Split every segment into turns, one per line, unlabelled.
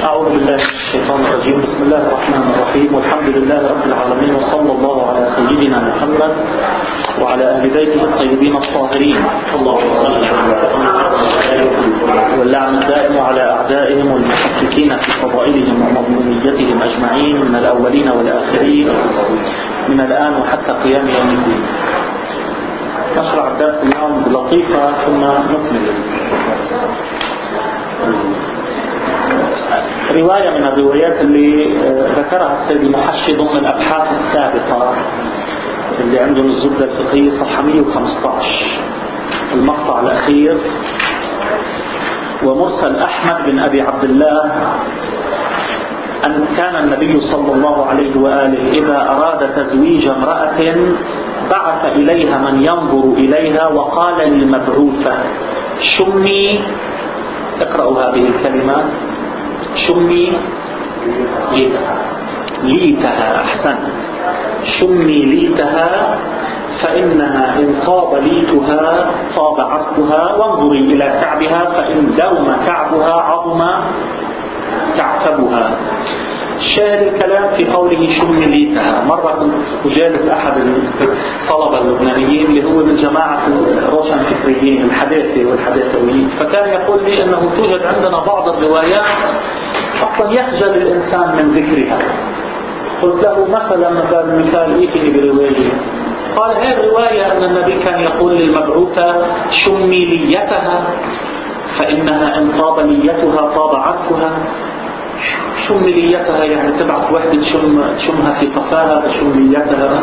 أعوذ بالله من الشيطان الرجيم. بسم الله الرحمن الرحيم، والحمد لله رب العالمين، وصلى الله على سيدنا محمد وعلى أهل بيته الطيبين الطاهرين. اللهم صل واللعن الدائم على أعدائهم والمحققين في فضائلهم ومظلوميتهم أجمعين من الأولين والآخرين من الآن وحتى قيام يوم الدين. نشرع الدرس اليوم بلطيفة ثم نكمل. رواية من الروايات اللي ذكرها السيد المحشي ضمن الأبحاث السابقة اللي عندهم الزبدة الفقهية صفحة 115 المقطع الأخير. ومرسل أحمد بن أبي عبد الله أن كان النبي صلى الله عليه وآله إذا أراد تزويج امرأة بعث إليها من ينظر إليها وقال للمبعوثة شمي، اقرأوا هذه الكلمة، شمي ليتها، أحسن، شمي ليتها فإنها إن طاب ليتها طاب عرقها، وانظري إلى كعبها فإن دوم كعبها عظم كعكبها. شاهد الكلام في قوله شمي ليتها. مرة كنت أجالس أحد الطلبة اللبنانيين اللي هو من جماعة الروشن فكريين الحداثة والحداثويين، فكان يقول لي أنه توجد عندنا بعض الروايات أصلا يخجل الإنسان من ذكرها. قلت له مثال إيتني برواية. قال هذه الرواية أن النبي كان يقول للمبعوثة شمي ليتها فإنها إن طاب ليتها طاب عرقها. شم ليتها يعني تبعث وحدة شمها في قفاها فشم ليتها.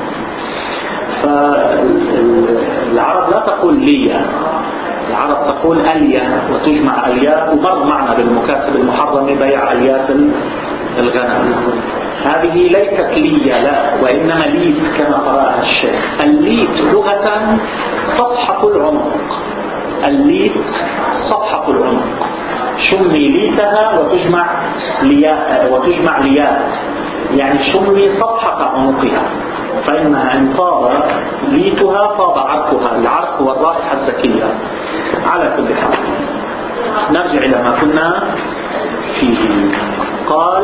فالعرب لا تقول ليا، العرب تقول أليا وتجمع أليات، ومر معنا بالمكاسب المحرمة بيع أليات الغنم. هذه ليست ليا لا، وإنما ليت كما قرأها الشيخ. الليت لغة صفحة العنق، الليت صفحة العنق. شمي ليتها وتجمع ليات يعني شمي صفحة عنقها فإنها إن طاب ليتها طاب عرقها، العرق والرائحة الزكية. على كل حال نرجع إلى ما كنا فيه. قال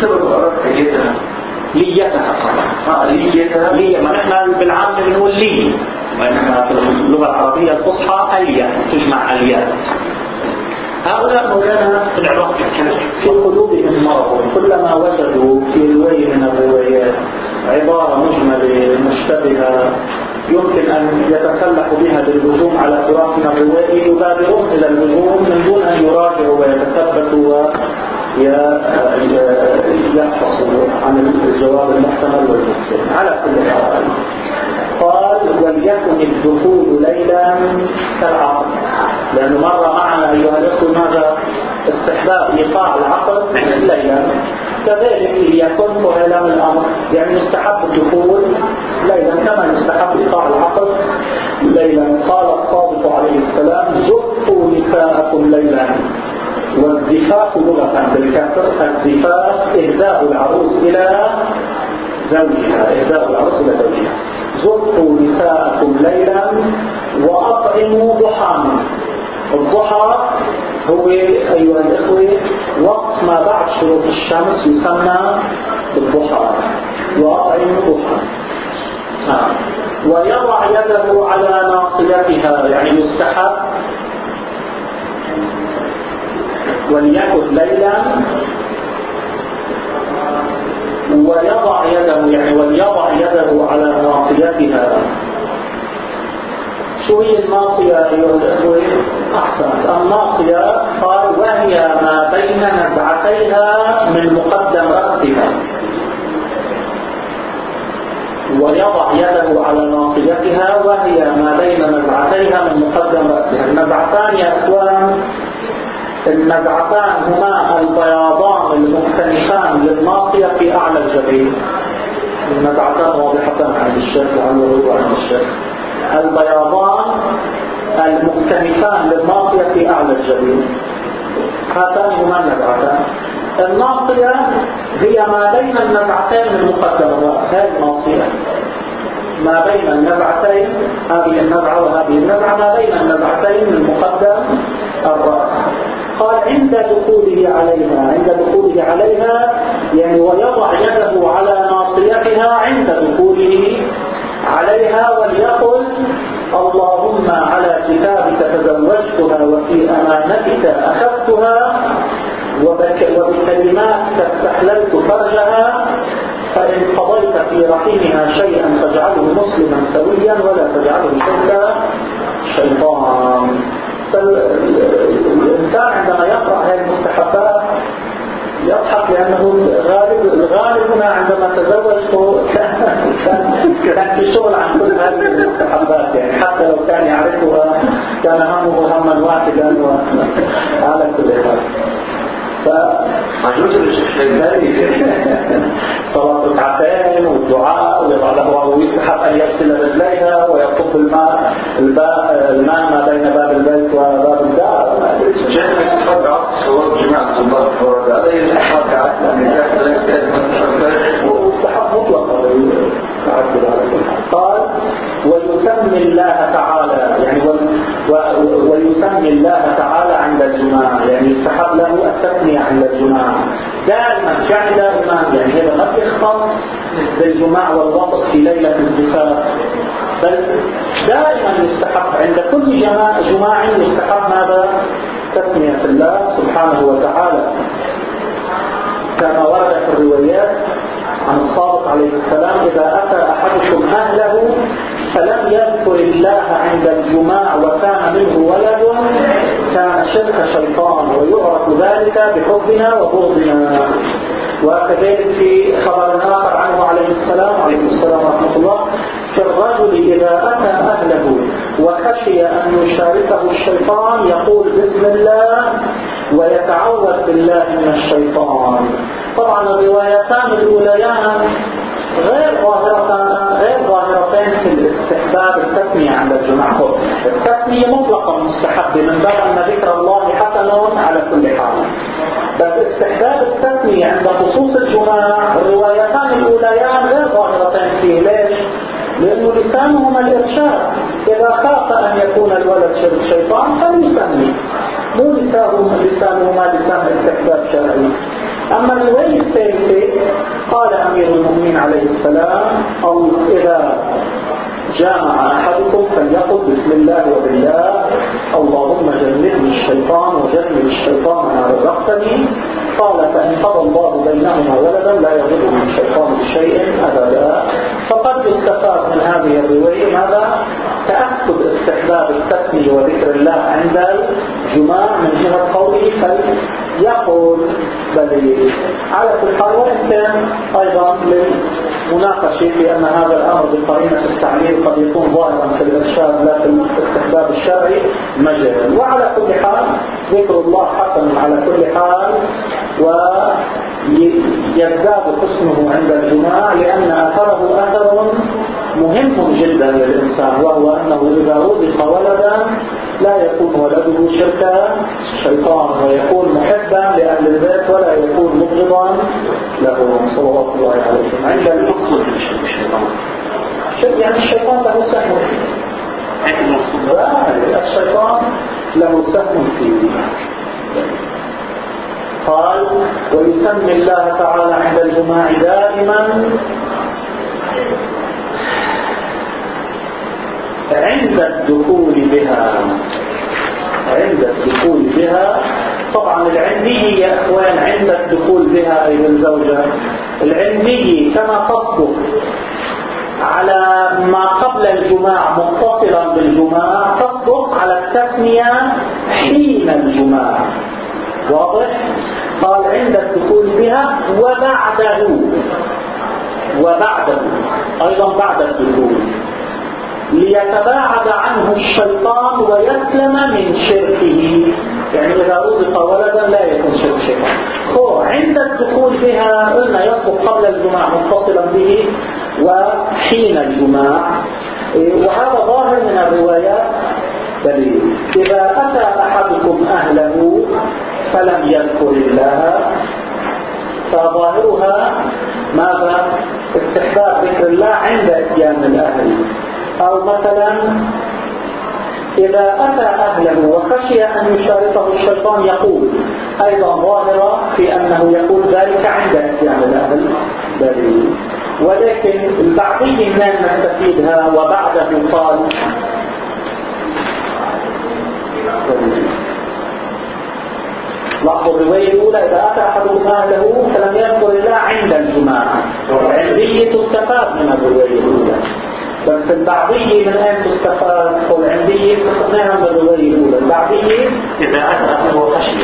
ليتها طبعا ليا، ما نحن بالعام بنقول لي، وإنما في اللغة العربية الفصحى أليا تجمع أليات. هؤلاء مولانا في قلوبهم مرض، كلما وجدوا في رواية من الروايات عبارة مجملة مشتبهة يمكن أن يتسلحوا بها بالهجوم على طرف من الرواية، يبادرون إلى الهجوم من دون أن يراجعوا ويتثبتوا ويحفظوا عن الجواب المحتمل والمحتمل. على كل حال قال وليكن الدخول ليلا كالعقد، لأنه مر معنا أيها الأخوة ماذا استحباب إيقاع العقد ليلا، كذلك ليكن وإعلام الأمر، يعني يستحب الدخول ليلا كما يستحب إيقاع العقد ليلا. قال الصادق عليه السلام زفوا نساءكم ليلا، والزفاف لغة بالكسر الزفاف إهداء العروس إلى زوجها، إهداء العروس إلى زوجها. زفوا نساءكم ليلا وأطعموا ضحى. الضحى هو أيها الإخوة وقت ما بعد شروق الشمس يسمى بالضحى، وأطعموا ضحى. ويضع يده على ناصيتها يعني يستحب وليكن ليلا، ويضع يده يعني وليضع يده على ناصيتها. شو هي الناصية أيها الأخوة؟ أحسنت. الناصية قال وهي ما بين نزعتيها من مقدم رأسها. ويضع يده على ناصيتها وهي ما بين نزعتيها من مقدم رأسها. النزعتان يا أخوان، النزعتان هما البياضان المختلفان للناصية في أعلى الجبين. النزعتان واضحتان عند الشيخ وعند الرضا عند الشيخ. البياضان المختلفان للناصية في أعلى الجبين، هاتان هما النزعتان. الناصية هي ما بين النزعتين من مقدم الرأس، هذه الناصية ما بين النزعتين، هذه النزعة وهذه النزعة، ما بين النزعتين من مقدم الرأس. قال عند دخوله عليها يعني ويضع يده على ناصيتها عند دخوله عليها وليقل اللهم على كتابك تزوجتها وفي أمانتك أخذتها وبكلماتك استحللت فرجها فإن قضيت في رحمها شيئا فاجعله مسلما سويا ولا تجعله شيئا شيطان. الإنسان عندما يقرأ هذه المستحبات يضحك لأنه الغالب هنا عندما تزوج كان في شغل عن كل هذه المستحبات، يعني حتى لو كان يعرفها كان همه هما واحدا وعلى كل حال. صلاة ركعتين والدعاء ويضع له ويستحب أن يغسل رجليها ويصب الماء ما بين باب البيت وباب الدار.
جهة يتفرع صلاة جماعة الله فرد عليه الأحرق عدنا
واستحب مطلقا قال ويسمي الله تعالى يعني ويسمي الله تعالى عند الجماع، يعني يستحب له التسمية عند الجماع دائما دائما، يعني هذا ما يختص بالجماع والوطء في ليلة الزفاف، بل دائما يستحب عند كل جماع يستحب ماذا؟ تسمية الله سبحانه وتعالى، كما ورد في الروايات عن الصادق عليه السلام إذا أتى أحدكم أهله فلم يذكر الله عند الجماع وكان منه ولد كان شرك شيطان ويعرف ذلك بحبنا وبغضنا. وكذلك في خبر آخر عنه عليه السلام ورحمة الله في الرجل إذا أتى أهله وخشي أن يشاركه الشيطان يقول بسم الله ويتعوذ بالله من الشيطان. طبعا الروايتان الأوليان غير ظاهرتين في الاستحباب التسمية عند الجماعة. التسمية مطلقا مستحب من باب أن ذكر الله حسن على كل حال، بس استحباب التسمية عند خصوص الجماع الروايتان الأوليان غير ظاهرتين فيه. ليش؟ لأنه لسانهما الإرشاد، إذا خاف أن يكون الولد شرك شيطان فليسمي، مو لسانهما لسان استحباب شرعي. أما الرواية الثالثة قال أمير المؤمنين عليه السلام إذا جامع أحدكم فليقل بسم الله وبالله اللهم جنبني الشيطان وجنب الشيطان ما رزقتني. قال فإن قضى الله بينهما ولدا لا يضره الشيطان بشيء أبدا. فقد يستفاد من هذه الرواية ماذا؟ تأكد استحباب التسمية وذكر الله عند الجماع من جهة قوله فليقل دليل على كل حال. وإن كان أيضا للمناقشة في أن هذا الأمر بقرينة التعليل قد يكون ظاهرا في الإرشاد لا في الاستحباب الشرعي مجال. وعلى كل حال ذكر الله حسن على كل حال ويزداد حسنه عند الجماع لأن أثره أثر مهم جدا للإنسان، وهو أنه إذا رزق ولدا لا يكون ولده شركا شيطان ويكون محبا لأهل البيت ولا يكون مبغضا له صلوات الله عليه. عند المقصود الشيطان يعني الشيطان له سهم الشيطان له سهم فيه. قال ويسمي الله تعالى عند الجماع دائما عند الدخول بها. طبعا العندية يا أخوان عند الدخول بها أي بالزوجة، العندية كما تصدق على ما قبل الجماع متصلا بالجماع تصدق على التسمية حين الجماع. واضح؟ قال عند الدخول بها وبعده أيضا بعد الدخول ليتباعد عنه الشيطان ويسلم من شركه. يعني إذا رزق ولدا لا يكون شرك شيطان. عند الدخول بها قلنا يصدق قبل الجماع متصلا به وحين الجماع، وهذا ظاهر من الروايات دليل. إذا أتى أحدكم أهله فلم يذكر الله فظاهرها ماذا؟ استحباب ذكر الله عند اتيان الأهل. أو مثلا إذا أتى أهله وخشي أن يشاركه الشيطان يقول أيضا ظاهرة في أنه يقول ذلك عند اتيان الأهل بل ولكن البعضي من نستفيدها وبعده قال لاحظوا الرواية الأولى إذا أتى أحدكم أهله فلم يذكر الله عند الجماعة والعندية تستفاد من الرواية الأولى بس البعضية من أين تستفاد والعندية تستفادها من الرواية الأولى البعضية
إذا أتى أهله وخشي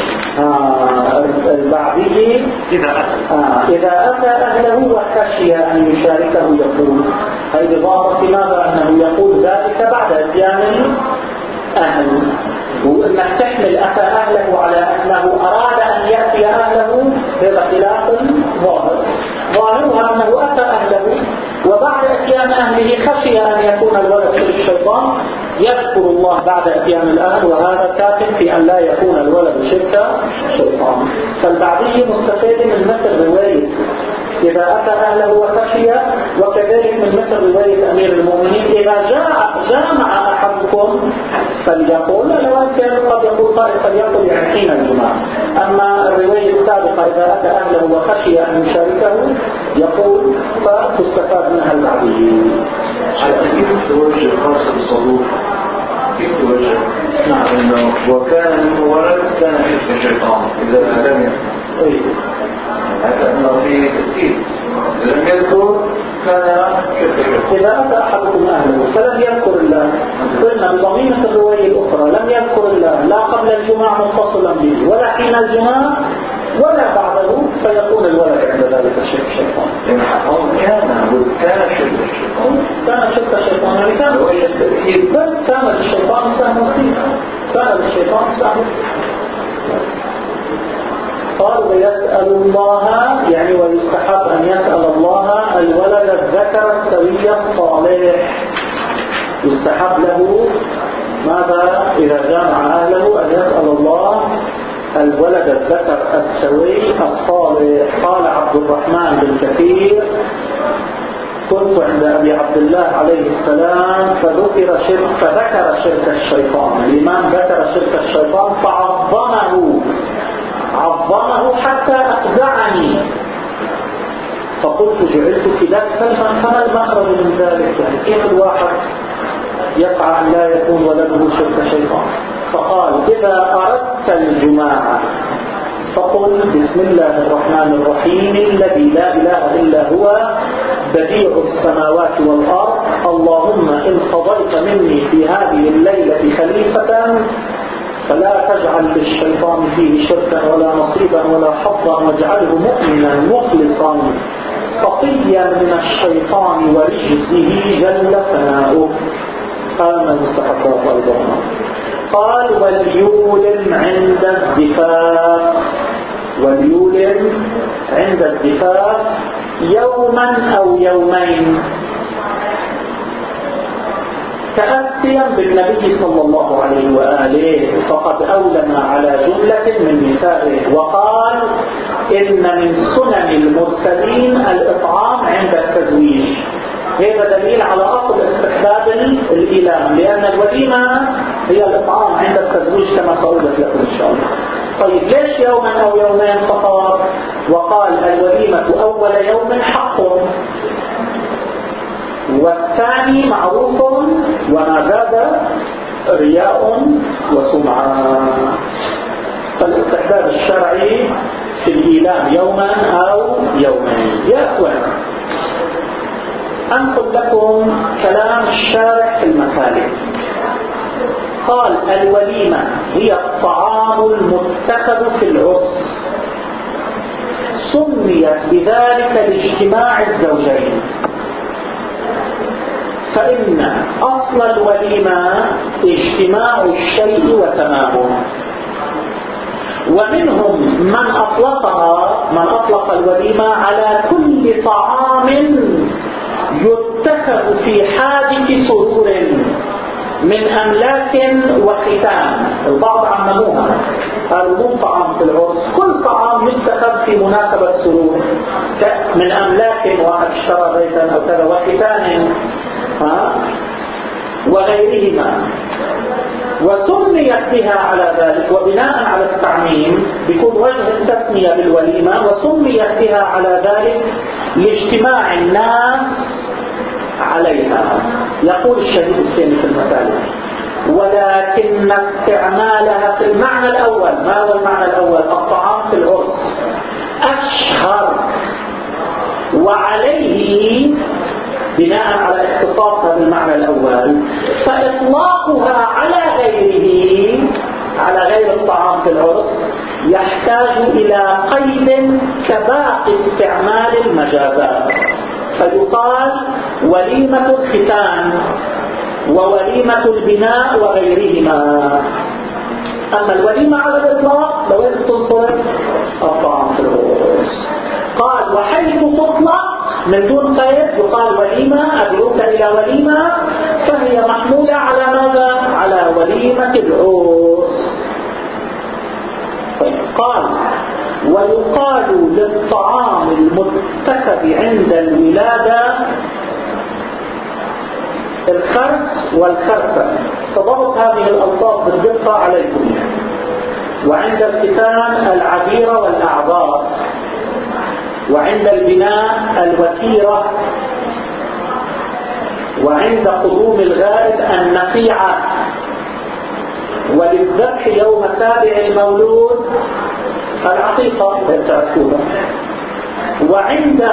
البعضية إذا أتى أهله وخشي أن يشاركه يقول هذه بضابط ماذا أنه يقول ذلك بعد أتيان أهل وإنك تحمل أتى أهله على أنه أراد أن يأتي أهله هذا خلاف ظاهرها أنه أتى أهله وبعد أتيان أهله خشي أن يكون الولد شرك الشيطان يذكر الله بعد أتيان الأهل وهذا كافٍ في أن لا يكون الولد شرك الشيطان فالبعضية مستفيد من مثل رواية إذا أتى أهله وخشي وكذلك من مثل رواية أمير المؤمنين إذا جامع أحدكم فليقول لو كان قد يقول قائل فليقول يعني حين الجمعة أما الرواية السابقة إذا أتى أهله وخشي أن يشاركه يقول فتستفاد منها البعضية
كيف توجه خاصة بالصدوق كيف توجه إنه وكان منه ولد كان حزب الشيطان إذا لم يكن هذا أنه في تأكيد لم يذكر كان كيف
إذا أتى أحدكم أهله فلم يذكر الله قلنا بضميمة الرواية الأخرى لم يذكر الله لا قبل الجمعة متصلا به ولا حين الجمعة ولا بعده فيكون الولد عند ذلك شرك الشيطان
كان شرك الشيطان
كان شرك الشيطان يعني كان
وإلى التأكيد
بل كان للشيطان سهم فيه كان للشيطان سهم قال ويسأل الله يعني ويستحب أن يسأل الله الولد الذكر السوي الصالح يستحب له ماذا إذا جامع أهله أن يسأل الله الولد الذكر السوي الصالح قال عبد الرحمن بن كثير كنت عند أبي عبد الله عليه السلام فذكر شرك الشيطان الإمام ذكر شرك الشيطان عظمه حتى أفزعني فقلت جعلت فداك سلفا فما المخرج من ذلك يعني كيف الواحد يسعى أن لا يكون ولده شرك شيطان فقال إذا أردت الجماعة فقل بسم الله الرحمن الرحيم الذي لا إله إلا هو بديع السماوات والأرض اللهم إن قضيت مني في هذه الليلة خليفة فلا تجعل للشيطان فيه شركا ولا نصيبا ولا حظا واجعله مؤمنا مخلصا صفيا من الشيطان ورجزه جل ثناؤه قال من المستحقات أيضا قال وليولم عند الزفاف يوما أو يومين تأسيا بالنبي صلى الله عليه وآله فقد أولم على جملة من نسائه وقال إن من سنن المرسلين الإطعام عند التزويج هذا دليل على أصل استحباب الإيلام لأن الوليمة هي الإطعام عند التزويج كما سأوضح لكم إن شاء الله طيب ليش يوما أو يومين فقط وقال الوليمة أول يوم حق والثاني معروف وما زاد رياء وسمعة فالاستحباب الشرعي في الإيلام يوما أو يومين يا أخوان أنقل لكم كلام الشارح في المسالك قال الوليمة هي الطعام المتخذ في العرس سميت بذلك لاجتماع الزوجين فإن أصل الوليمة اجتماع الشيء وتمامه ومنهم من أطلق الوليمة على كل طعام يتخذ في حادث سرور من أملاك وختان البعض عمموها قالوا مو طعام في العرس كل طعام يتخذ في مناسبة سرور من أملاك واحد اشترى بيتا أو كذا وختان وغيرهما وسميت بها على ذلك، وبناء على التعميم بيكون وجه التسمية بالوليمة، وسميت بها على ذلك لاجتماع الناس عليها. يقول الشهيد الثاني في المسالك: ولكن استعمالها في المعنى الأول، ما هو المعنى الأول؟ الطعام في العرس، أشهر، وعليه بناء على اختصاصها بالمعنى الأول فإطلاقها على غيره، على غير الطعام في العرس، يحتاج إلى قيد كباقي استعمال المجازات، فيقال وليمة الختان ووليمة البناء وغيرهما. أما الوليمة على الإطلاق لو تنصرف الطعام في العرس. قال: وحيث تطلق من دون قيد يقال وليمة، أدعوك إلى وليمة، فهي محمولة على ماذا؟ على وليمة العرس. طيب. قال: ويقال للطعام المتخذ عند الولادة الخرس والخرسة، فضبط هذه الألفاظ بالدقة عليكم. وعند الختان العبيرة والأعذار، وعند البناء الوتيرة، وعند قدوم الغائب النقيعة، وللذبح يوم سابع المولود العقيقة تعرفوها، وعند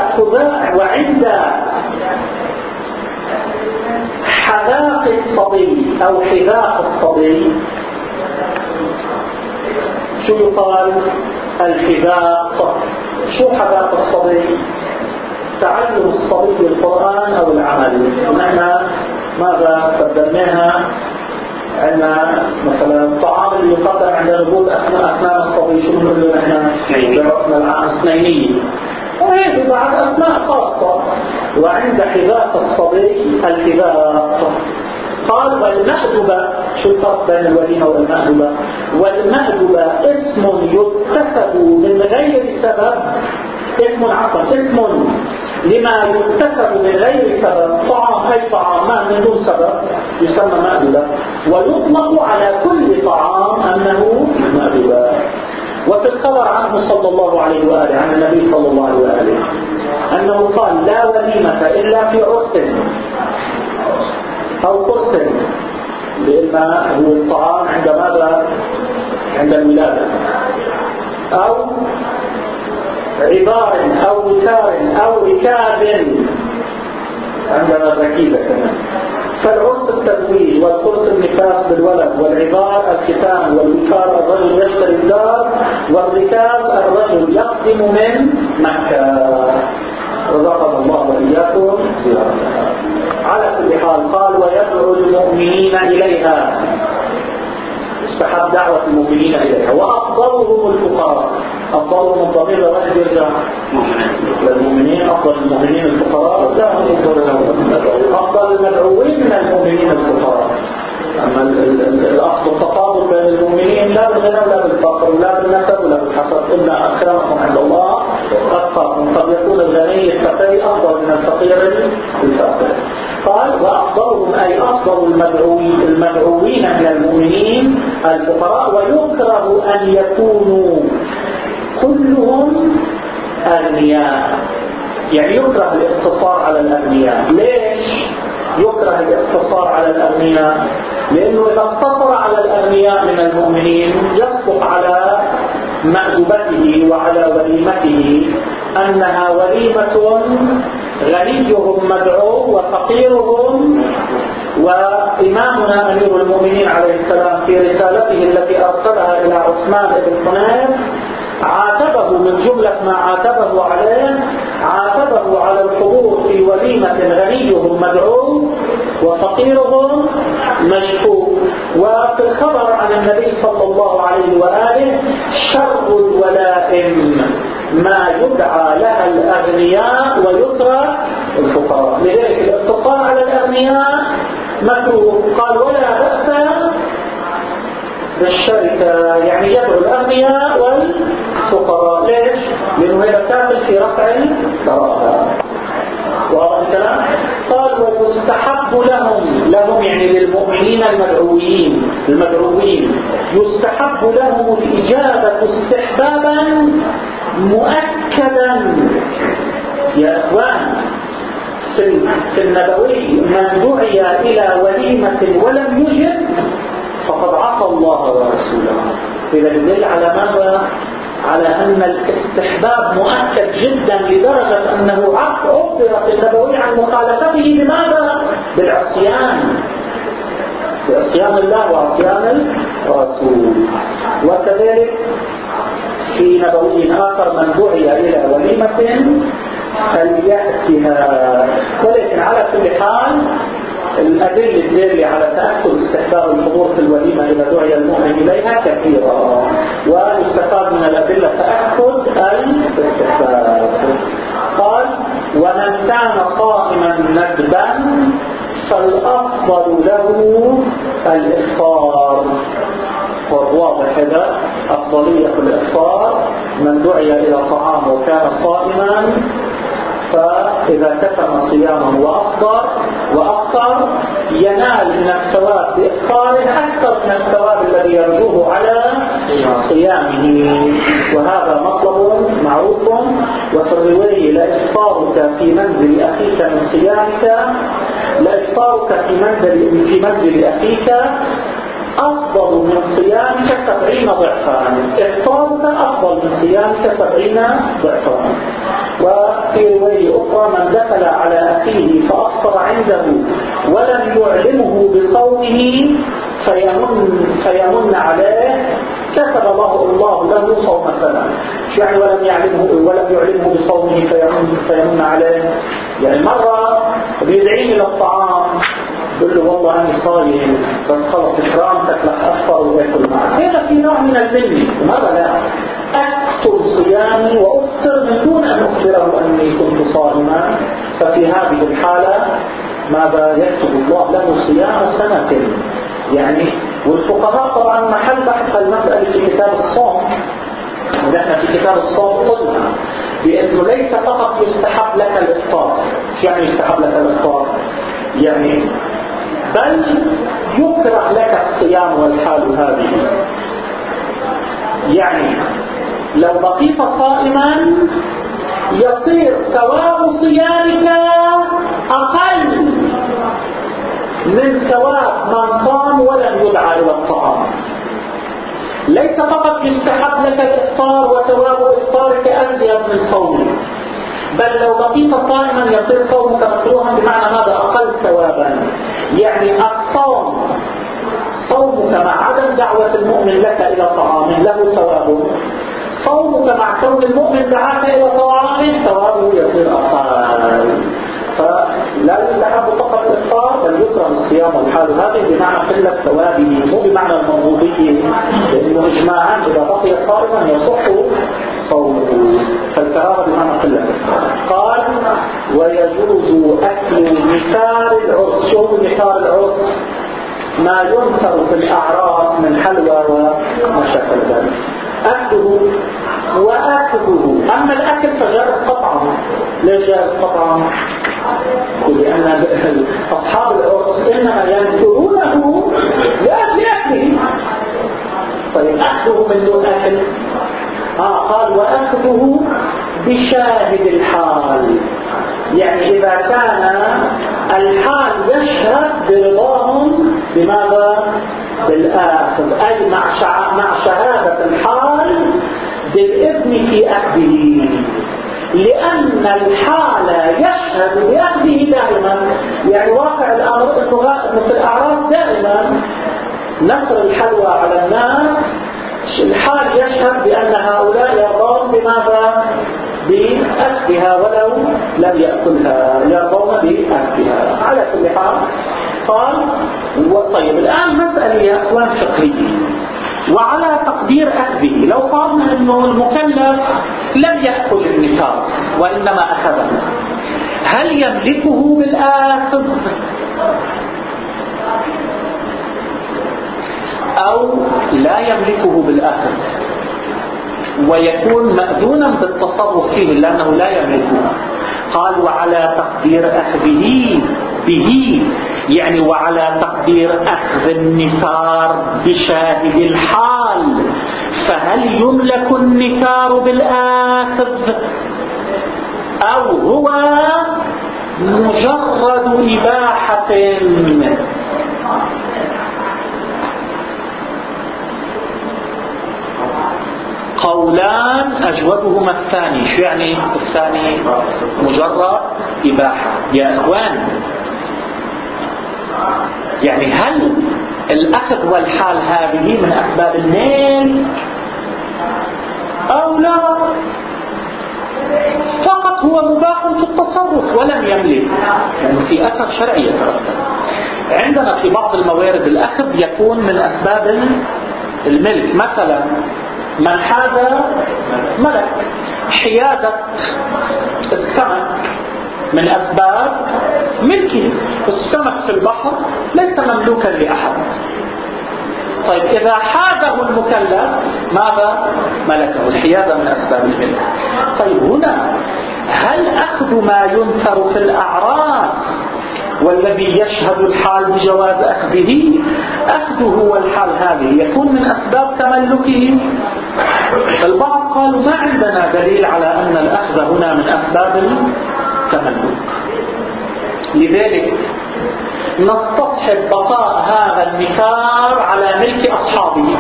حذاق الصبي أو حذاق الصبي. شو يقال؟ الحذاق. شو حذاق الصبي؟ تعلم الصبي القرآن أو العمل. نحن ماذا استخدمناها؟ عندنا مثلا الطعام اللي يقدم عند نبوض أسنان الصبي، شو نقول له نحن؟ درسنا العام سنينية، وهذه بعد أسماء خاصة. وعند حذاق الصبي الحذاق. قال: والمأدبة. شو الفرق بين الوليمة والمأدبة؟ والمأدبة اسم يتخذ من غير سبب، اسم لما يتخذ من غير سبب، طعام، أي طعام ما من دون سبب يسمى مأدبة، ويطلق على كل طعام أنه مأدبة. وفي الخبر عنه صلى الله عليه وآله، عن النبي صلى الله عليه وآله، أنه قال: لا وليمة إلا في عرس أو قرص، لأن هو الطعام عند ماذا؟ عند الولادة، أو عبار أو وكار أو ركاب، عندنا الركيبة كمان. فالعرس التزويج، والقرص النفاس بالولد، والعبار الختان، والوكار الرجل يشتري الدار، والركاب الرجل يقدم من مكة. رزقنا الله وإياكم زيارتها. على كل حال قال: ويدعو المؤمنين إليها، استحب دعوة المؤمنين إليها. وأفضلهم الفقراء. أفضلهم الضمير وين يرجع؟ للمؤمنين. أفضل المؤمنين الفقراء، لا أفضل المدعوين من المؤمنين الفقراء. أما الأصل التفاضل بين المؤمنين لا بالغنى ولا بالفقر ولا بالنسب ولا بالحسب، إن أكرمكم عند الله أتقاكم. قد يكون الغني التقي أفضل من الفقير الفاسد. قال: وأفضلهم أي أفضل المدعوين من المؤمنين الفقراء. ويكره أن يكونوا كلهم أغنياء، يعني يكره الاقتصار على الأغنياء. ليش يكره الاقتصار على الأغنياء؟ لأنه إذا اقتصر على الأغنياء من المؤمنين يصدق على مأدبته وعلى وليمته أنها وليمة غنيهم مدعو وفقيرهم. وإمامنا أمير المؤمنين عليه السلام في رسالته التي أرسلها إلى عثمان بن حنيف عاتبه، من جملة ما عاتبه عليه، عاتبه على الحضور في وليمة غنيهم مدعو وفقيرهم مشكوك. وفي الخبر عن النبي صلى الله عليه وآله: شر الولائم ما يدعى لها الأغنياء ويترك الفقراء. لذلك الاقتصار على الأغنياء مكروه. قال: ولا بأس بالشركة، يعني يدعو الأغنياء والفقراء. ليش؟ لأنه هي تساعد في رفع الكراهة. واضح الكلام؟ قال ويستحب لهم يعني للمؤمنين المدعوين يستحب لهم الإجابة استحبابا مؤكدا. يا إخوان في النبوي من دعي إلى وليمة ولم يجب فقد عصى الله ورسوله. إذا دل على ماذا؟ على أن الاستحباب مؤكد جدا لدرجة أنه عبر في النبوي عن مخالفته لماذا؟ بعصيان الله وعصيان الرسول. وكذلك في نبوي آخر من دعي إلى وليمة فليأتها. ولكن على كل حال الأدلة الدالة على تأكد استحباب الحضور في الوليمة إذا دعي المؤمن إليها كثيرة، ويستفاد من الأدلة تأكد الاستحباب. قال ومن كان صائما ندبا فالأفضل له الإفطار. والواضح هذا أفضلية الإفطار. من دعي إلى طعام وكان صائما فإذا كتم صيامه وأفطر ينال من الثواب بإفطاره أكثر من الثواب الذي يرجوه على صيامه، وهذا مطلب معروف. وفي الرواية لإفطارك في منزل أخيك من صيامك، لإفطارك في منزل أخيك أفضل من صيامك 70 ضعفا. إفطارك أفضل من صيامك 70 ضعفا. وفي رواية أخرى من دخل على أخيه فأفطر عنده ولم يعلمه بصومه فيمن عليه كتب الله له صوم سنة. يعني ولم يعلمه بصومه فيمن عليه. يعني مرة بيدعيني للطعام يقول له والله أنا صايم بس خلص إكرامتك لك أفطر وأكل معك. هذا في نوع من المني. وماذا لا أكتب صيامي وأفطر من دون أن أخبره أني كنت صائما. ففي هذه الحالة ماذا يكتب الله له صيام سنة. يعني والفقهاء طبعا محل بحث المسألة في كتاب الصوم. نحن في كتاب الصوم قلنا بأنه ليس فقط يستحب لك الإفطار. يعني يستحب لك الإفطار يعني بل يكره لك الصيام والحال هذه. يعني لو بقيت صائما يصير ثواب صيامك أقل من ثواب من صام ولم يدعى إلى الطعام. ليس فقط يستحب لك الإفطار وثواب إفطارك أزيد من صومك، بل لو بقيت صائما يصير صومك مكروها. بمعنى هذا أقل ثوابا. يعني الصوم صومك مع عدم دعوة المؤمن لك إلى طعام له ثواب. صومك مع كون المؤمن دعاك إلى طعام ثوابه يصير أقل. فلا يستحب فقط الإفطار بل يكره الصيام والحال هذه بمعنى قلة ثوابه مو بمعنى المنضوبية، لأنه إجماعا إذا بقي صائما يصح صومه. فالكراهة بمعنى قلة الثواب. قال ويجوز أكل مثار العرس. شو مثار العرس؟ ما ينثر في الأعراس من حلوى وما شكل ذلك. أكله وأكله. أما الأكل فجائز قطعا. ليش جائز قطعا؟ لأن أصحاب العرس إنما ينكرونه لأجل أكله. طيب أكله من دون أكل؟ قال وأكله بشاهد الحال. يعني إذا كان الحال يشهد برضاهم بماذا؟ بالآخر. أي مع شهادة الحال بالإذن في أخذه. لأن الحال يشهد بأخذه دائما. يعني واقع الأمر أنه في الأعراس دائما نصر الحلوى على الناس الحال يشهد بأن هؤلاء يرضون بماذا؟ بأكلها ولو لم يأكلها، يرضون بأكلها. على كل حال قال طيب الآن مسألة يا أخوان فقهية وعلى تقدير أخذه. لو قالنا أنه المكلف لم يأكل النثار وإنما أخذه، هل يملكه بالآخذ أو لا يملكه بالآخذ ويكون مأذونا بالتصرف فيه لأنه لا يملكه؟ قال وعلى تقدير أخذه به، يعني وعلى تقدير أخذ النثار بشاهد الحال، فهل يملك النثار بالآخذ أو هو مجرد إباحة؟ قولان أجودهما الثاني. شو يعني الثاني؟ مجرد إباحة. يا أخوان، يعني هل الأخذ والحال هذه من أسباب الميل أو لا؟ فقط هو مباح في التصرف ولم يملك، لأنه في أثر شرعي يترتب. عندنا في بعض الموارد الأخذ يكون من أسباب الملك، مثلا من حاز ملك، حيازة السمك من أسباب ملكه، السمك في البحر ليس مملوكا لأحد. طيب إذا حازه المكلف ماذا؟ ملكه. الحيازة من أسباب الملك. طيب هنا هل أخذ ما ينثر في الأعراس والذي يشهد الحال بجواز أخذه والحال هذه يكون من أسباب تملكه؟ البعض قالوا ما عندنا دليل على أن الأخذ هنا من أسباب التملك، لذلك نستصحب بقاء هذا النثار على ملك أصحابه،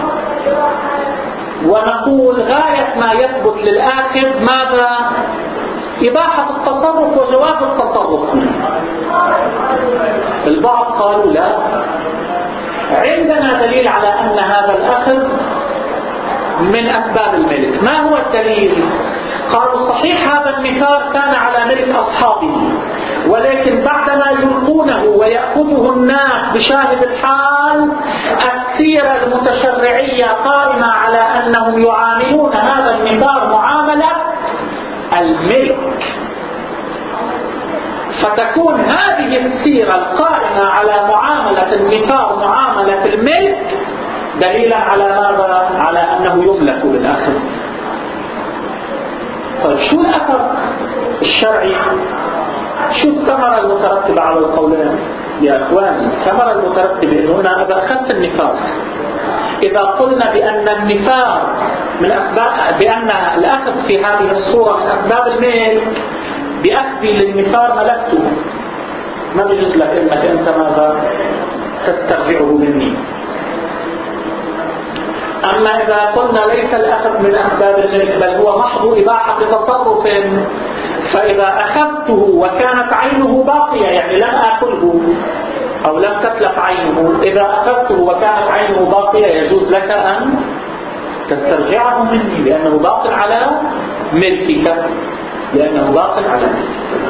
ونقول غاية ما يثبت للآخذ ماذا؟ إباحة التصرف وجواز التصرف. البعض قالوا لا، عندنا دليل على أن هذا الأخذ من أسباب الملك. ما هو الدليل؟ قالوا صحيح هذا النثار كان على ملك أصحابه، ولكن بعدما يلقونه ويأخذه الناس بشاهد الحال، السيرة المتشرعية قائمة على أنهم يعاملون هذا النثار معاملة الملك، فتكون هذه السيرة القائمة على معاملة النثار معاملة الملك دليلا على ماذا؟ على أنه يملك بالأخذ. طيب شو الأثر الشرعي؟ شو الثمرة المترتبة على القولين؟ يا أخواني، الثمرة المترتبة إنه أنا إذا أخذت النثار، إذا قلنا بأن النثار من أسباب، بأن الأخذ في هذه الصورة من أسباب الملك، بأخذي للنثار ملكته، ما بيجوز لك إنك أنت ماذا؟ تسترجعه مني. أما إذا قلنا ليس الأخذ من أسباب الملك بل هو محض إباحة تصرف، فإذا أخذته وكانت عينه باقية، يعني لم آكله أو لم تتلف عينه، إذا أخذته وكانت عينه باقية يجوز لك أن تسترجعه مني لأنه باق على ملكك، لأنه باق على ملكك.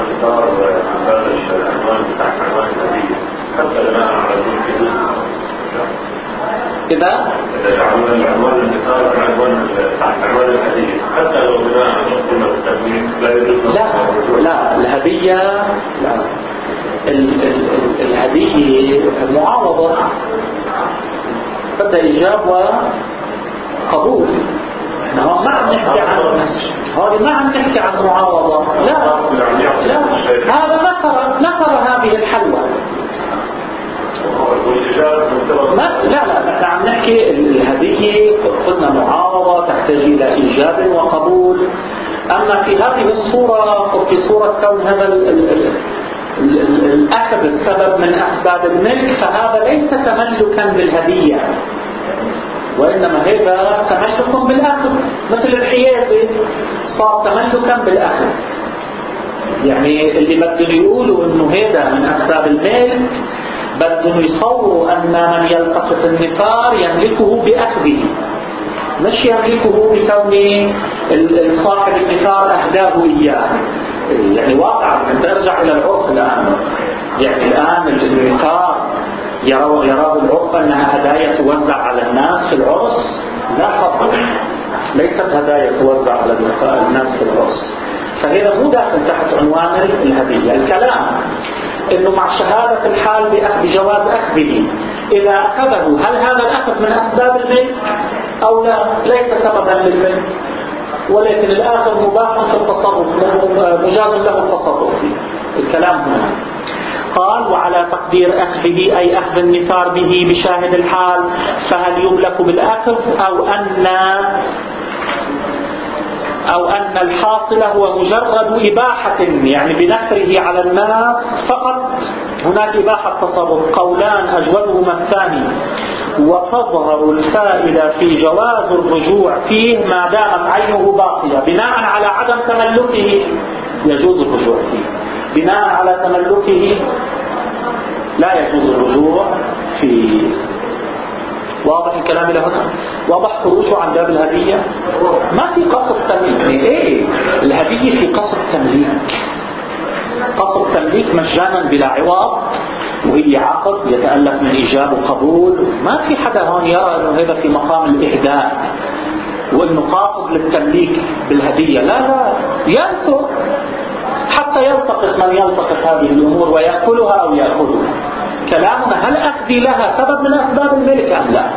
إذا
جعلنا العنوان الانتصار عنوان تحت عنوان الهدية، حتى لو بناء على قيمة التأمين لا يجوز.
لا الهدية لا، الهدية معاوضة، بدها إيجاب وقبول. احنا ما عم نحكي عن هذه، ما عم نحكي عن معاوضة. لا هذا نفر هذه الحلوى. لا احنا عم نحكي الهدية قلنا معاوضة تحتاج إلى إيجاب وقبول. أما في هذه الصورة وفي صورة كون هذا الأخذ السبب من أسباب الملك، فهذا ليس تملكا بالهدية، وإنما هذا تملك بالأخذ، مثل الحيازة صار تملكا بالأخذ. يعني اللي بدهم يقولوا إنه هذا من أسباب الملك بدهم يصوروا أن من يلتقط النثار يملكه بأخذه، مش يملكه بكون صاحب النثار أهداه إياه. يعني واقع أنت ارجع إلى العرف الآن، يعني الآن النثار يراه العرف أنها هدايا توزع على الناس في العرس. لا طبعا، ليست هدايا توزع على الناس في العرس، فهذا مو داخل تحت عنوان الهدية. الكلام إنه مع شهادة الحال بجواز أخذه، إذا أخذه هل هذا الأخذ من أسباب الملك أو لا؟ ليس سببا للملك. ولكن الآخر مباح في التصرف، مجاز له التصرف فيه. الكلام هنا قال وعلى تقدير أخذه أي أخذ النثار به بشاهد الحال، فهل يملك بالأخذ أو أن الحاصل هو مجرد إباحة يعني بنثره على الناس فقط؟ هناك إباحة تصرف. قولان أجودهما الثاني، وتظهر الفائدة في جواز الرجوع فيه ما دامت عينه باقية. بناء على عدم تملكه يجوز الرجوع فيه، بناء على تملكه لا يجوز الرجوع فيه. واضح الكلام إلى هنا؟ واضح خروجه عن باب الهدية؟ ما في قصد تمليك. ايه الهدية في قصد تمليك، قصد تمليك مجانا بلا عوض، وهي عقد يتألف من إيجاب وقبول. ما في حدا هون يرى أنه هذا في مقام الإهداء وأنه قاصد للتمليك بالهدية. لا ينثر حتى يلتقط من يلتقط هذه الأمور ويأكلها أو يأخذها. كلامنا هل أخذي لها سبب من أسباب الملك أم لا؟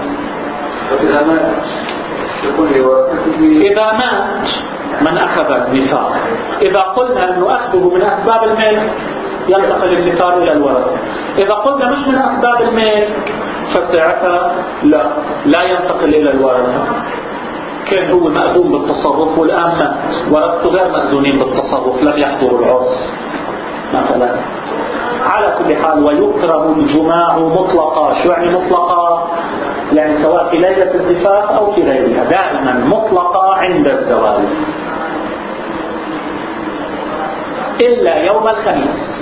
إذا مات من أخذ النثار، إذا قلنا أنه أخذه من أسباب الملك ينتقل النثار إلى الورثة. إذا قلنا مش من أسباب الملك فساعتها لا ينتقل إلى الورثة. كان هو مأذون بالتصرف والآن مات، ورثته غير مأذونين بالتصرف، لم يحضروا العرس مثلا. على كل حال ويكره الجماع مطلقا. شو يعني مطلقا؟ يعني سواء في ليلة الزفاف أو في غيرها، دائما مطلقا عند الزوال إلا يوم الخميس.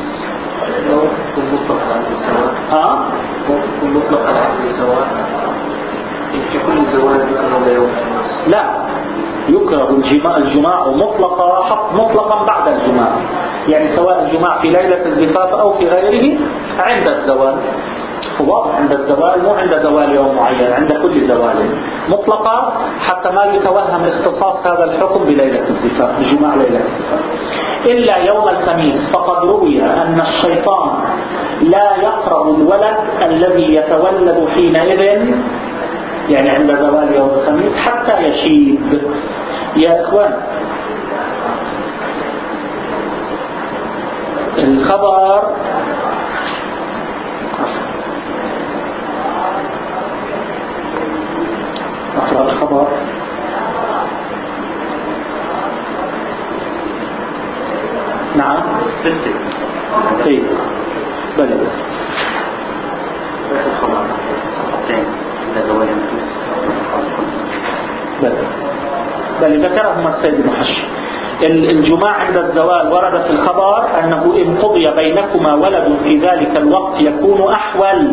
مطلقا عند الزوال في كل زوال يوم الخميس؟
لا، يكره الجماع مطلقا بعد الجماع، يعني سواء الجماع في ليلة الزفاف أو في غيره عند الزوال. هو عند الزوال، مو عند زوال يوم معين، عند كل زوال مطلقا، حتى ما يتوهم اختصاص هذا الحكم بليلة الزفاف، بجماع ليلة الزفاف. إلا يوم الخميس، فقد روي أن الشيطان لا يقرب الولد الذي يتولد حينئذ، يعني عند زوال يوم الخميس، حتى يشيب. يا إخوان، الخبر أقرأ الخبر. نعم إيه بلى بل ذكرهما السيد المحشي. الجماع عند الزوال ورد في الخبر أنه إن قضي بينكما ولد في ذلك الوقت يكون أحول،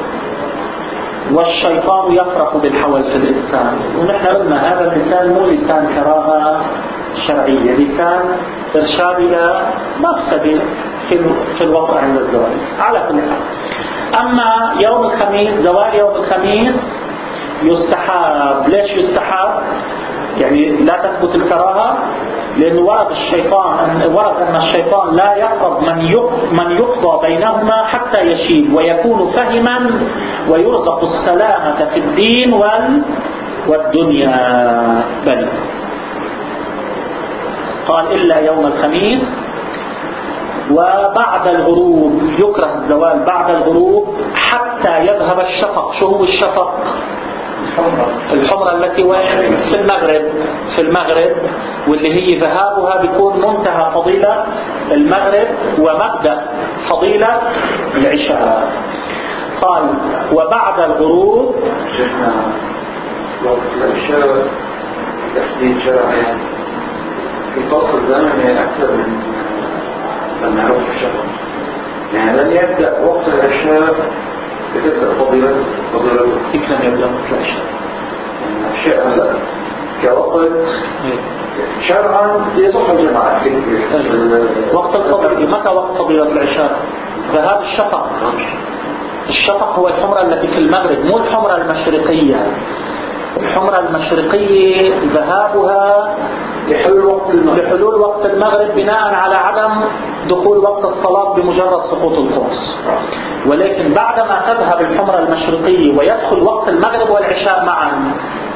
والشيطان يفرح بالحول في الإنسان. ونحن قلنا هذا اللسان مو لسان كراهة شرعية، لسان إرشاد إلى مفسدة في الوضع عند الزوال. على كل حال، أما يوم الخميس، زوال يوم الخميس يستحاب. ليش يستحاب؟ يعني لا تثبت الكراهة، لأنه ورد أن الشيطان لا يقرب من يقضى بينهما حتى يشيب ويكون فهما ويرزق السلامة في الدين والدنيا. بل قال إلا يوم الخميس. وبعد الغروب يكره الزوال بعد الغروب حتى يذهب الشفق. شو هو الشفق؟ الحمرة التي وين؟ في المغرب، واللي هي ذهابها بيكون منتهى فضيلة المغرب ومبدأ فضيلة العشاء. قال وبعد الغروب.
شيخنا وقت العشاء تحديد شرعي في فصل زمني أكثر من معروف الشفق، يعني لن يبدأ وقت العشاء بتبدأ فضيلة
كيف لم يبدأ وقت العشاء؟
العشاء كوقت شرعا يصح الجماعة.
وقت الفضيلة متى وقت فضيلة العشاء؟ ذهاب الشفق. الشفق هو الحمرة التي في المغرب، مو الحمرة المشرقية. الحمرة المشرقية ذهابها لحلول وقت المغرب بناء على عدم دخول وقت الصلاة بمجرد سقوط القرص. ولكن بعدما تذهب الحمرة المشرقية ويدخل وقت المغرب والعشاء معا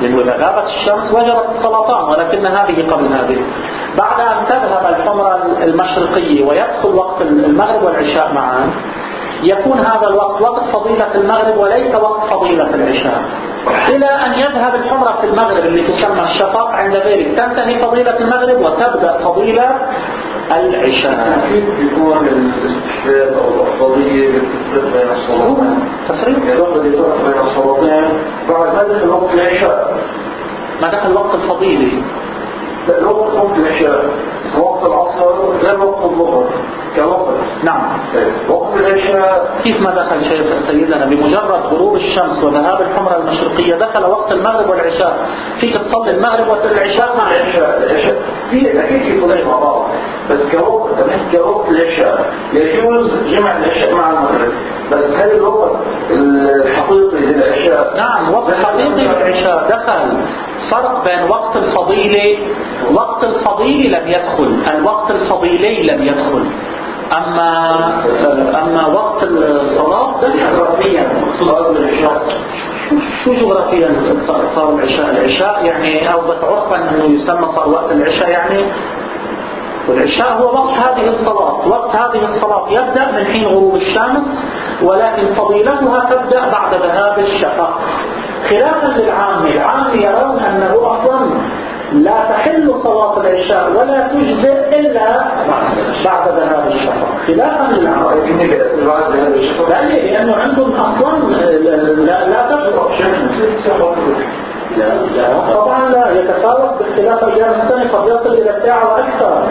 لأنه إذا غابت الشمس وجبت الصلاتان، ولكن هذه قبل هذه. بعد أن تذهب الحمرة المشرقية ويدخل وقت المغرب والعشاء معا، يكون هذا الوقت وقت فضيلة المغرب وليس وقت فضيلة العشاء، إلى أن يذهب الحمرة في المغرب اللي تسمى الشفق. عند ذلك تنتهي فضيلة المغرب وتبدأ فضيلة العشاء.
كيف يكون الاستشفاء أو الأفضلية بالتفريق بين الصلاتين؟
تفريق
يفضل يفرق بين الصلاتين بعد ما دخل وقت العشاء.
ما دخل وقت الفضيلة.
لا، وقت العشاء، وقت العصر غير وقت الظهر كوقت.
نعم.
وقت العشاء
كيف ما دخل شيء سيدنا؟ بمجرد غروب الشمس وذهاب الحمرة المشرقية دخل وقت المغرب والعشاء. فيك تصلي المغرب والعشاء مع
العشاء في أكيد في صلاة مع بعض، بس كوقت العشاء يجوز جمع العشاء مع المغرب، بس هل الوقت الحقيقي للعشاء؟
نعم، وقت حقيقي للعشاء دخل. فرق بين وقت الفضيلة، وقت الفضيلة لم يدخل، الوقت الفضيلي لم يدخل. أما وقت الصلاة جغرافيا. شو جغرافيا صار العشاء؟ العشاء يعني أوضح عرفا أنه يسمى صار وقت العشاء، يعني والعشاء هو وقت هذه الصلاة. وقت هذه الصلاة يبدأ من حين غروب الشمس، ولكن فضيلتها تبدأ بعد ذهاب الشفق، خلافا للعامة. العامة يرون أنه أصلا لا تحل صلاة العشاء ولا تجزئ إلا بعد ذهاب الشفق، خلافا للعامة. لأنه عندهم أصلا لا تشرب لا طبعا لا، يتفاوت باختلاف أيام السنة، قد يصل إلى ساعة وأكثر.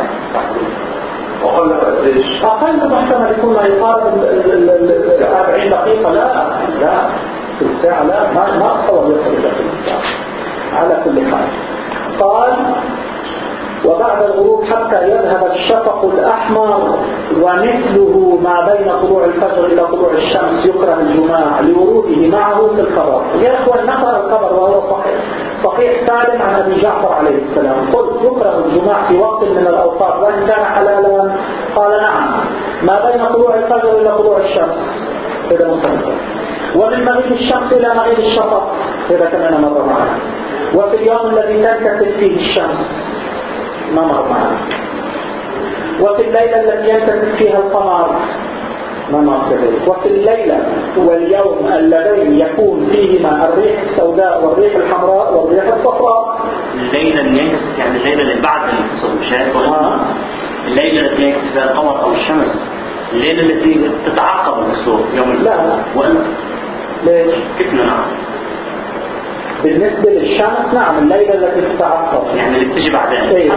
أقل محتمل يكون ما يقارب 40 دقيقة. لا في الساعة لا، ما أتصور يصل إلى في الساعة. على كل حال قال: وبعد الغروب حتى يذهب الشفق الأحمر ومثله ما بين طلوع الفجر إلى طلوع الشمس يكره الجماع لوروده معه في الخبر. يا أخوان نقرأ الخبر وهو صحيح سالم عن أبي جعفر عليه السلام. قلت: يكره الجماع في وقت من الأوقات وإن كان حلالا؟ قال: نعم، ما بين طلوع الفجر إلى طلوع الشمس، هذا مستمر، ومن مغيب الشمس إلى مغيب الشفق، هذا كمان مر معنا، وفي اليوم الذي تنكسف فيه الشمس، ما مر معنا، وفي الليلة التي ينكسف فيها القمر، ما مر كذلك، وفي الليلة واليوم اللذين يكون فيهما الريح السوداء والريح الحمراء والريح الصفراء.
الليلة اللي ينكسف يعني الليلة اللي بعد الصبح، الليلة التي ينكسف فيها القمر أو الشمس، الليلة التي تتعقب الكسوف يوم
لا ليش؟
كيف نعم؟
بالنسبة للشمس نعم، الليلة التي تتعقب
يعني اللي بتجي بعدين.
ليش؟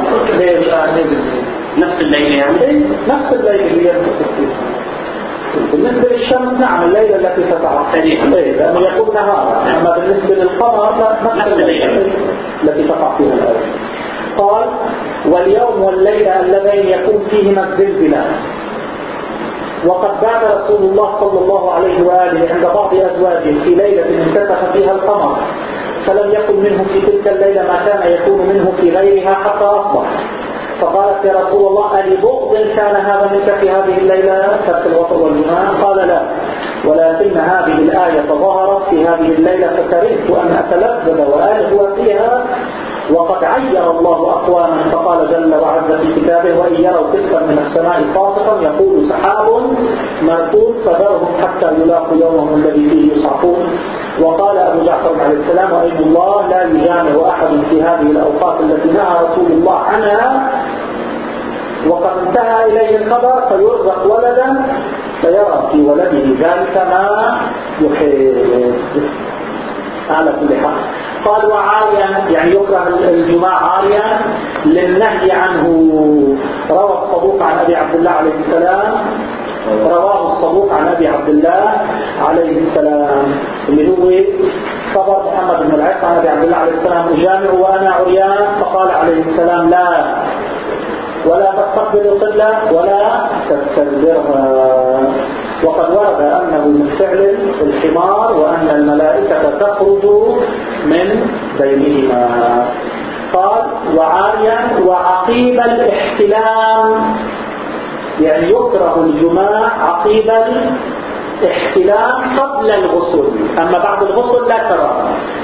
نفس الليلة يعني؟
نفس الليلة اللي ينكسف فيها. بالنسبة للشمس نعم، الليلة التي تتعقب، لأنه يكون نهارا. أما بالنسبة للقمر لا، نفس الليلة التي تقع فيها الأرض. قال: واليوم والليلة اللذين يكون فيهما الزلزلة. وقد بات رسول الله صلى الله عليه وآله عند بعض أزواجه في ليلة انكسف فيها القمر، فلم يكن منه في تلك الليلة ما كان يكون منه في غيرها حتى أصبح. فقالت: يا رسول الله، ألي بغض كان هذا منك في هذه الليلة ترك الوطر والجماع؟ قال: لا، ولكن هذه الآية ظهرت في هذه الليلة فكرهت أن أتلذذ وألهو فيها، وقد عير الله أقواما، فقال جل وعز في كتابه: وإن يروا كسفا من السماء ساقطا يقول سحاب مركوب فذرهم حتى يلاقوا يومهم الذي فيه يصعقون. وقال أبو جعفر عليه السلام: وإن الله لا يجامع أحد في هذه الأوقات التي نهى رسول الله عنها، وقد انتهى إليه الخبر فيرزق ولدا فيرى في ولده ذلك ما يحب. على كل حال قال: وعاريا يعني يكره الجماع عاريا للنهي عنه. روى الصدوق عن أبي عبد الله عليه السلام، رواه الصدوق عن أبي عبد الله عليه السلام اللي هو خبر محمد بن العيس عن أبي عبد الله عليه السلام: أجامع وأنا عريان؟ فقال عليه السلام: لا، ولا تستقبل القبلة ولا تستدبرها. وقد ورد أنه من فعل الحمار وأن الملائكة تخرج من بينهما. قال: وعاريا وعقيب الاحتلام، يعني يكره الجماع عقيب الاحتلام قبل الغسل، أما بعد الغسل لا كراهة.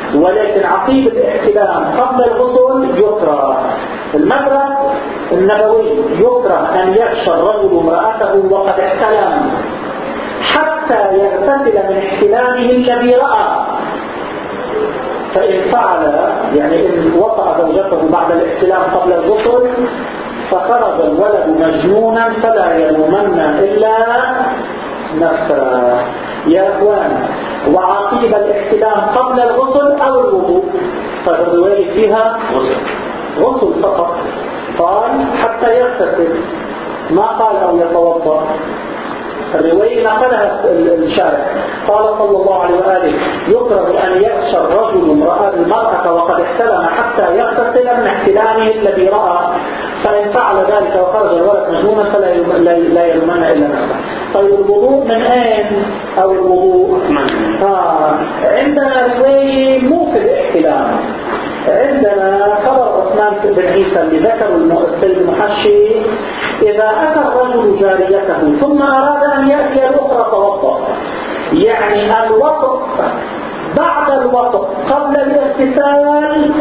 ولكن عقيب الاحتلام قبل الغسل يكره. المذهب النبوي يكره أن يغشى الرجل امرأته وقد احتلم حتى يغتسل من احتلامه الذي رأى. فإن فعل يعني إن وطأ زوجته بعد الاحتلام قبل الغسل فخرج الولد مجنونا فلا يلومن إلا نفسه. يا أخوان، وعقيب الاحتلام قبل الغسل أو الوضوء، فالرواية فيها غسل فقط، قال حتى يغتسل، ما قال أو يتوضأ. الرواية نقلها الشارع، قال صلى الله عليه وآله يكره أن يغشى الرجل المرأة وقد احتلم حتى يغتسل من احتلامه الذي رأى، فإن فعل ذلك وخرج الولد مجنونا فلا يلومن إلا نفسه. طيب الوضوء من أين؟ أو الوضوء عندنا رواية مو في الاحتلام. عندنا خبر عثمان بن عيسى اللي ذكر السيد المحشي: إذا أتى الرجل جاريته ثم أراد أن يأتي الأخرى توضأ، يعني الوطء بعد الوطء قبل الاغتسال،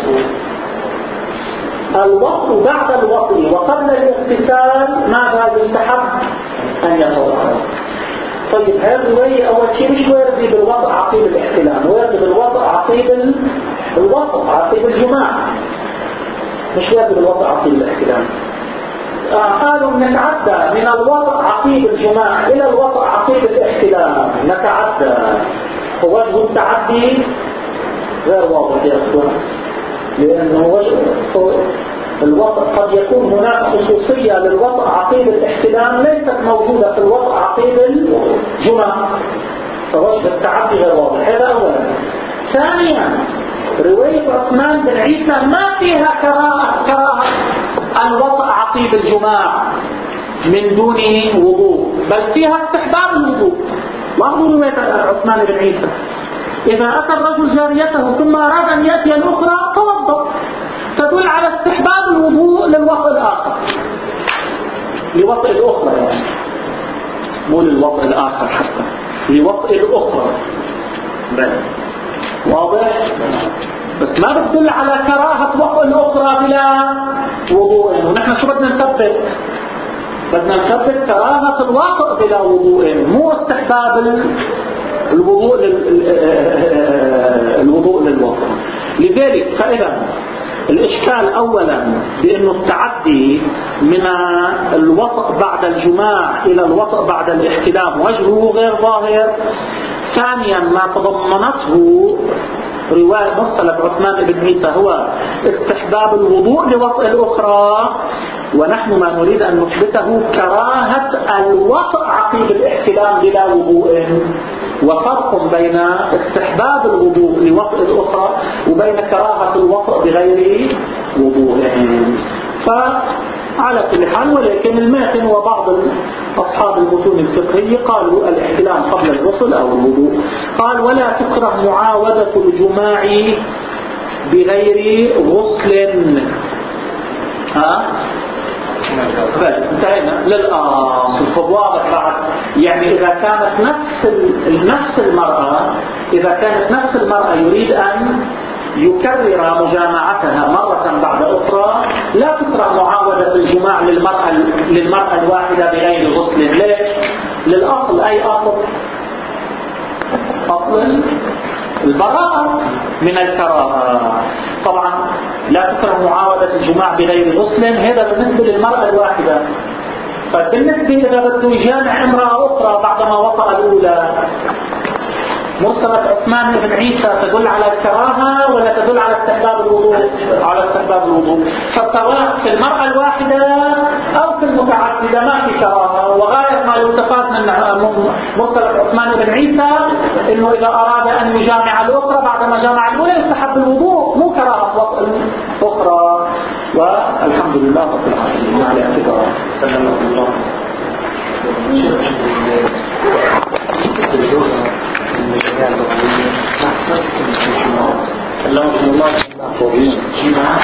الوطء بعد الوطء وقبل الاغتسال ماذا يستحب؟ أن يتوضأ. طيب هذه الرواية أول شيء مش واردة بالوطء عقيب الاحتلام، واردة بالوطء عقيب الوطء عقيب الجماع، مش واردة بالوطء عقيب الاحتلام. قالوا نتعدى من الوطء عقيب الجماع إلى الوطء عقيب الاحتلام، نتعدى. ووجه التعدي غير واضح يا أخوان، لأنه الوطء قد يكون هناك خصوصية للوطء عقيب الاحتلام ليست موجودة في الوطء عقيب الجماع، فوجه التعدي غير واضح. هذا أولا. ثانيا رواية عثمان بن عيسى ما فيها كراهة الوطء عقيب الجماع من دون وضوء، بل فيها استحباب الوضوء. وأنظروا رواية عثمان بن عيسى: إذا أتى الرجل جاريته ثم أراد أن يأتي الأخرى توضأ، تدل على استحباب الوضوء للوطء الآخر، لوطء الأخرى يعني، مو للوطء الآخر حتى، لوطء الأخرى. واضح؟ بس ما بتدل على كراهة وطء الأخرى بلا وضوء. ونحن شو بدنا نثبت؟ بدنا نثبت كراهة الوطء بلا وضوء، مو استحباب الوضوء للوطء. لذلك فإذا الإشكال أولا بأنه التعدي من الوطء بعد الجماع إلى الوطء بعد الاحتلام وجهه غير ظاهر. ثانيا ما تضمنته رواية مرسلة عثمان بن عيسى هو استحباب الوضوء لوطء الأخرى، ونحن ما نريد أن نثبته كراهة الوطء عقيب الاحتلام بلا وضوء. وفرق بين استحباب الوضوء لوطء الأخرى وبين كراهة الوطء بغير وضوء. فعلى كل حال، ولكن الماتن وبعض أصحاب المتون الفقهية قالوا الاحتلام قبل الغسل أو الوضوء. قال: ولا تكره معاودة الجماع بغير غسل. انتهينا للأصل. فواضح بعد، يعني إذا كانت نفس المرأة يريد أن يكرر مجامعتها مرة بعد أخرى، لا تكره معاودة الجماع للمرأة الواحدة بغير غسل. ليش؟ للأصل. أي أصل البراءة من الكراهة. طبعا لا تكره معاودة الجماع بغير غسل، هذا بالنسبة للمرأة الواحدة. فبالنسبة إذا بده يجامع امرأة أخرى بعدما وطأ الأولى، مرسلة عثمان بن عيسى تدل على الكراهة ولا تدل على استحباب الوضوء؟ على استحباب الوضوء. فسواء في المرأة الواحدة أو في المتعددة ما في كراهة. وغاية ما يستفاد من مرسلة عثمان بن عيسى إنه إذا أراد أن يجامع الأخرى بعدما جامع الأولى يستحب الوضوء، مو كراهة الأخرى. والحمد لله رب العالمين على اعتبار. سلام الله. اللهم صل على